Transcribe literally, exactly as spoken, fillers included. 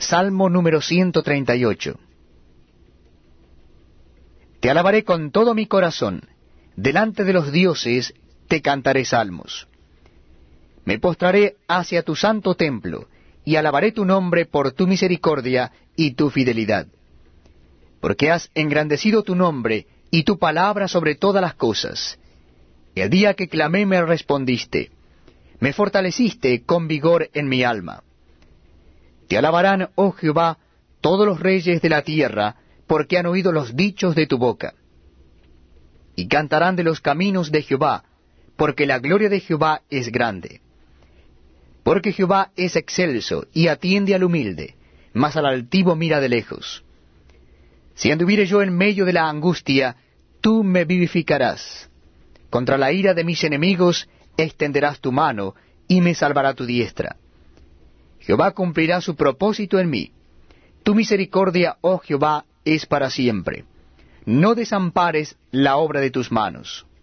Salmo número ciento treinta y ocho. Te alabaré con todo mi corazón, delante de los dioses te cantaré salmos. Me postraré hacia tu santo templo, y alabaré tu nombre por tu misericordia y tu fidelidad. Porque has engrandecido tu nombre y tu palabra sobre todas las cosas. El día que clamé me respondiste, me fortaleciste con vigor en mi alma. Te alabarán, oh Jehová, todos los reyes de la tierra, porque han oído los dichos de tu boca. Y cantarán de los caminos de Jehová, porque la gloria de Jehová es grande. Porque Jehová es excelso, y atiende al humilde, mas al altivo mira de lejos. Si anduviere yo en medio de la angustia, tú me vivificarás. Contra la ira de mis enemigos extenderás tu mano, y me salvará tu diestra. Jehová cumplirá su propósito en mí. Tu misericordia, oh Jehová, es para siempre. No desampares la obra de tus manos.